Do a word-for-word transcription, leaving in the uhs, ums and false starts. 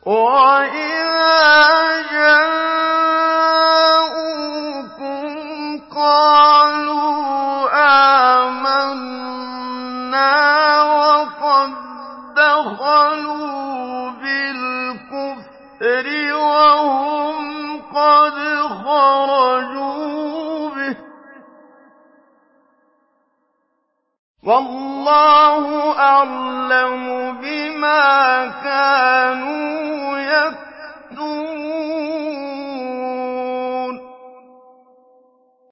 وَإِذَا جَاءُوكُمْ قَالُوا آمَنَّا وَقَد دَّخَلُوا بِالْكُفْرِ وَهُمْ قَدْ خَرَجُوا بِهِ ۚ وَاللَّهُ أَعْلَمُ بِمَا كَانُوا